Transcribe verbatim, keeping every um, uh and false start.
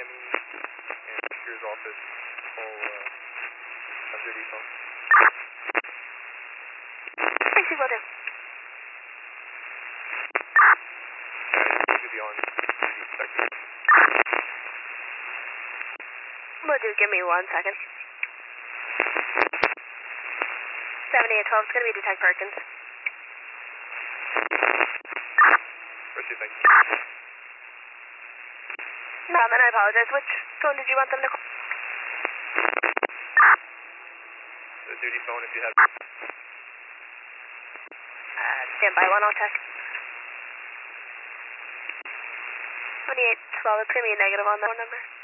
Ryan and Spears office. Call uh, M J D phone. Thanks, you will do. Alright, should be on second. Will do, give me one second. seventy-eight twelve, it's going to be Detective Perkins. Where's she think? No, man, I apologize. Which phone did you want them to call? The duty phone if you have. Uh, stand by one, I'll check. twenty-eight twelve, it's going to be a negative on that phone number.